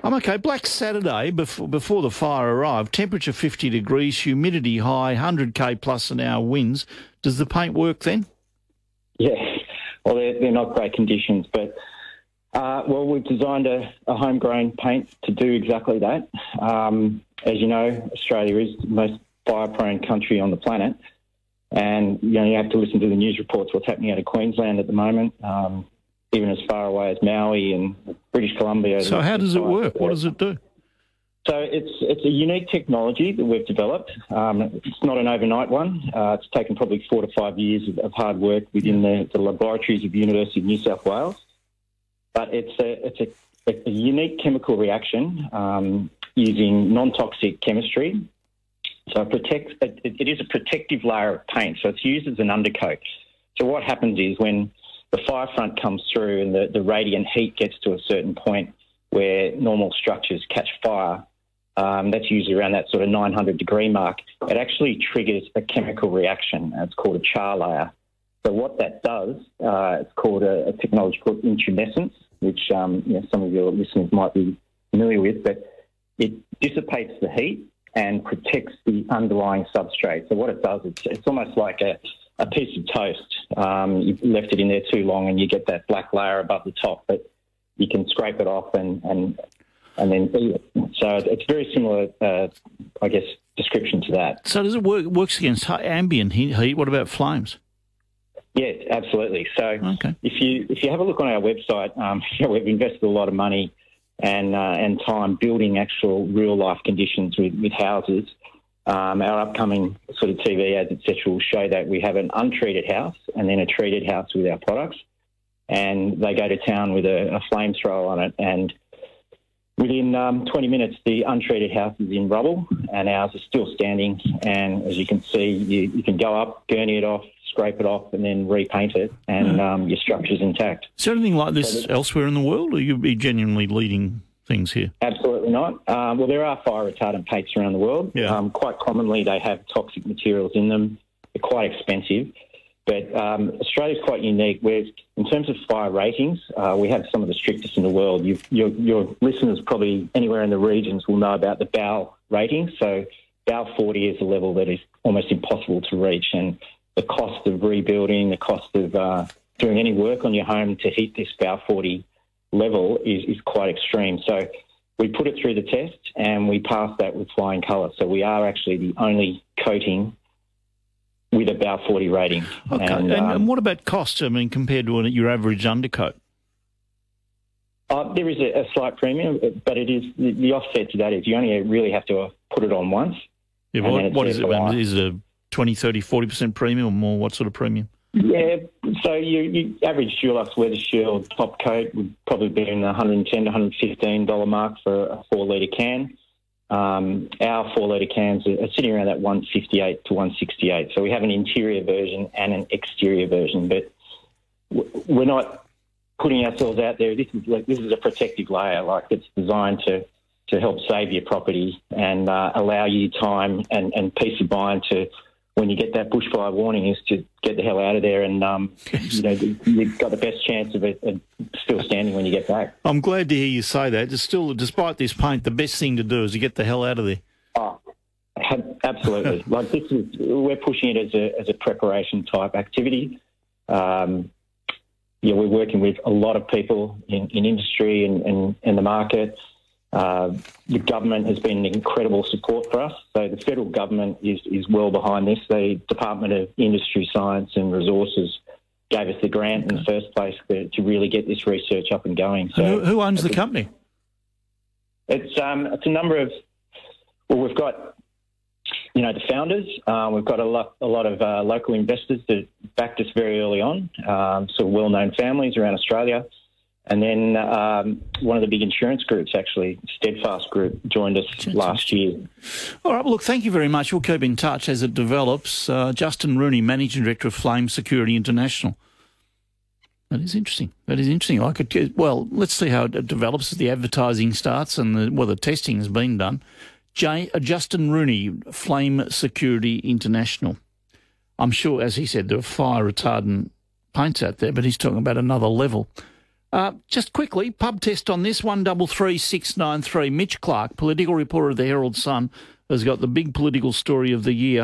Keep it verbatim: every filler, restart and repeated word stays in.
I'm okay. Black Saturday, before, before the fire arrived, temperature fifty degrees, humidity high, one hundred k plus an hour winds. Does the paint work then? Yeah, well, they're, they're not great conditions, but, uh, well, we've designed a, a homegrown paint to do exactly that. Um, as you know, Australia is the most fire-prone country on the planet, and, you know, you have to listen to the news reports, what's happening out of Queensland at the moment, um, even as far away as Maui and British Columbia. So how does it work? What does it do? So it's it's a unique technology that we've developed. Um, it's not an overnight one. Uh, it's taken probably four to five years of, of hard work within the, the laboratories of the University of New South Wales. But it's a it's a, it's a unique chemical reaction um, using non-toxic chemistry. So it protects. It, it is a protective layer of paint. So it's used as an undercoat. So what happens is when the fire front comes through and the, the radiant heat gets to a certain point where normal structures catch fire. Um, that's usually around that sort of nine hundred degree mark. It actually triggers a chemical reaction. It's called a char layer. So what that does, uh, it's called a, a technology called intumescence, which um, you know, some of your listeners might be familiar with, but it dissipates the heat and protects the underlying substrate. So what it does, it's, it's almost like a, a piece of toast. Um, you've left it in there too long and you get that black layer above the top, but you can scrape it off and, and and then eat it. So it's very similar, uh, I guess, description to that. So does it work works against ambient heat? What about flames? Yes, absolutely. So okay. if you if you have a look on our website, um, you know, we've invested a lot of money and uh, and time building actual real life conditions with, with houses. Um, our upcoming sort of T V ads, et cetera, will show that we have an untreated house and then a treated house with our products, and they go to town with a, a flamethrower on it, and within um, twenty minutes, the untreated house is in rubble and ours is still standing. And as you can see, you, you can go up, gurney it off, scrape it off and then repaint it, and um, your structure's intact. Is there anything like this so elsewhere in the world, or you be genuinely leading things here? Absolutely not. Um, well, there are fire retardant paints around the world. Yeah. Um, quite commonly, they have toxic materials in them. They're quite expensive. But um, Australia's quite unique. Where, in terms of fire ratings, uh, we have some of the strictest in the world. You've, your, your listeners probably anywhere in the regions will know about the B A L rating. So B A L forty is a level that is almost impossible to reach, and the cost of rebuilding, the cost of uh, doing any work on your home to hit this B A L forty level is, is quite extreme. So we put it through the test and we passed that with flying colours. So we are actually the only coating with a B A L forty rating. Okay. And, and, um, and what about cost, I mean, compared to your average undercoat? Uh, there is a, a slight premium, but it is the, the offset to that is you only really have to put it on once. Yeah, what what is it? Life. Is it a twenty, thirty, forty percent premium or more? What sort of premium? Yeah, so you, you average Dulux Weather Shield top coat would probably be in the one hundred ten dollars to one hundred fifteen dollars mark for a four litre can. Um, our four litre cans are sitting around that one fifty-eight to one sixty-eight. So we have an interior version and an exterior version, but we're not putting ourselves out there. This is like, this is a protective layer. Like, it's designed to, to help save your property and uh, allow you time and, and peace of mind to, when you get that bushfire warning, is to get the hell out of there, and um, you know, you've got the best chance of it uh, still standing when you get back. I'm glad to hear you say that. It's still, despite this paint, the best thing to do is to get the hell out of there. Oh, absolutely. Like, this is, we're pushing it as a as a preparation type activity. Um, yeah, we're working with a lot of people in, in industry and, and, and the market. Uh, the government has been incredible support for us. So the federal government is, is well behind this. The Department of Industry, Science and Resources gave us the grant in the first place to, to really get this research up and going. So who, who owns the company? It's um, it's a number of. Well, we've got, you know, the founders. Uh, we've got a lot a lot of uh, local investors that backed us very early on. Um, sort of well-known families around Australia. And then um, one of the big insurance groups, actually, Steadfast Group, joined us That's last year. All right, well, look, thank you very much. We'll keep in touch as it develops. Uh, Justin Rooney, Managing Director of Flame Security International. That is interesting. That is interesting. I could, well, let's see how it develops as the advertising starts and the, well, the testing has been done. J, uh, Justin Rooney, Flame Security International. I'm sure, as he said, there are fire retardant paints out there, but he's talking about another level. Uh, just quickly, pub test on this, one double three six nine three. Mitch Clark, political reporter of the Herald Sun, has got the big political story of the year.